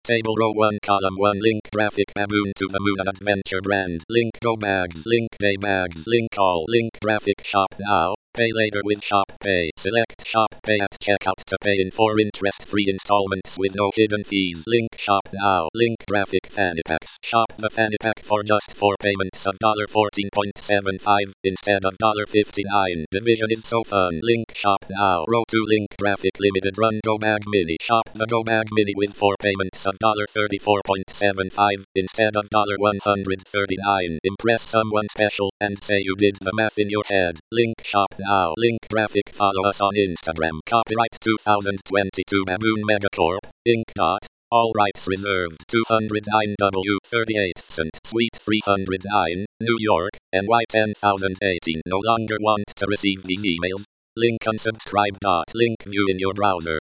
Table row 1 column 1 link graphic Baboon to the Moon and Adventure brand. Link Go Bags. Link Day Bags. Link All. Link graphic shop now. Pay later with Shop Pay. Select Shop Pay at checkout to pay in 4 interest-free installments with no hidden fees. Link Shop now. Link graphic fanny packs. Shop the fanny pack for just 4 payments of $14.75 instead of $59. Division is so fun. Link Shop now. Row 2 link graphic limited run Go Bag Mini. Shop the Go Bag Mini with 4 payments of $34.75 instead of $139. Impress someone special and say you did the math in your head. Link Shop now. Link graphic follow us on Instagram. Copyright 2022 Baboon Megacorp, Inc. All rights reserved. 209 W38 St. Suite 309, New York, NY 10018. No longer want to receive these emails? Link unsubscribe. Link view in your browser.